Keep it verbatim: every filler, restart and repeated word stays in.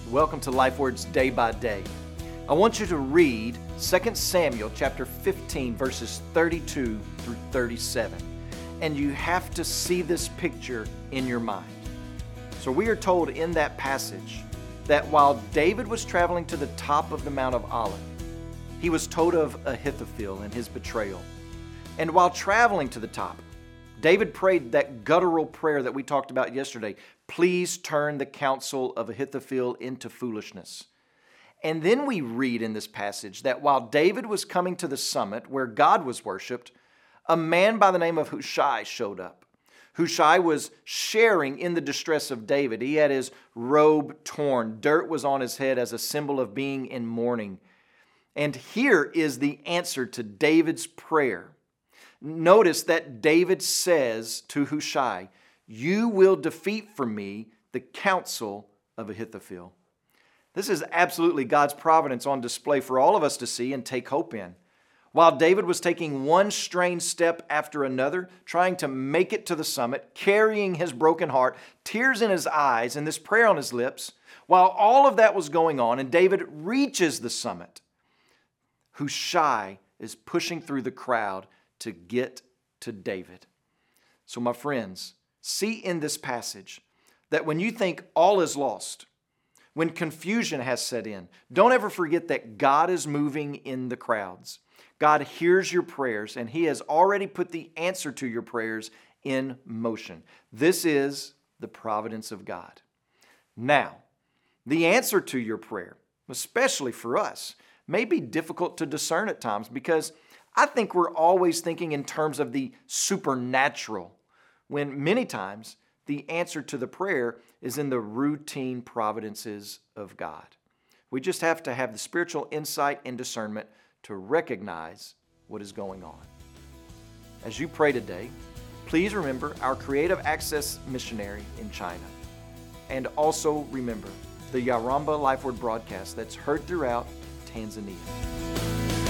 Welcome to Life Words Day by Day. I want you to read Second Samuel chapter fifteen, verses thirty-two through thirty-seven. And you have to see this picture in your mind. So we are told in that passage that while David was traveling to the top of the Mount of Olives, he was told of Ahithophel and his betrayal. And while traveling to the top, David prayed that guttural prayer that we talked about yesterday. Please turn the counsel of Ahithophel into foolishness. And then we read in this passage that while David was coming to the summit where God was worshiped, a man by the name of Hushai showed up. Hushai was sharing in the distress of David. He had his robe torn. Dirt was on his head as a symbol of being in mourning. And here is the answer to David's prayer. Notice that David says to Hushai, "You will defeat for me the counsel of Ahithophel." This is absolutely God's providence on display for all of us to see and take hope in. While David was taking one strange step after another, trying to make it to the summit, carrying his broken heart, tears in his eyes, and this prayer on his lips, while all of that was going on and David reaches the summit, Hushai is pushing through the crowd to get to David. So my friends, see in this passage that when you think all is lost, when confusion has set in, don't ever forget that God is moving in the crowds. God hears your prayers, and He has already put the answer to your prayers in motion. This is the providence of God. Now, the answer to your prayer, especially for us, may be difficult to discern at times because I think we're always thinking in terms of the supernatural, when many times the answer to the prayer is in the routine providences of God. We just have to have the spiritual insight and discernment to recognize what is going on. As you pray today, please remember our Creative Access missionary in China. And also remember the Yaramba Life Word broadcast that's heard throughout Tanzania.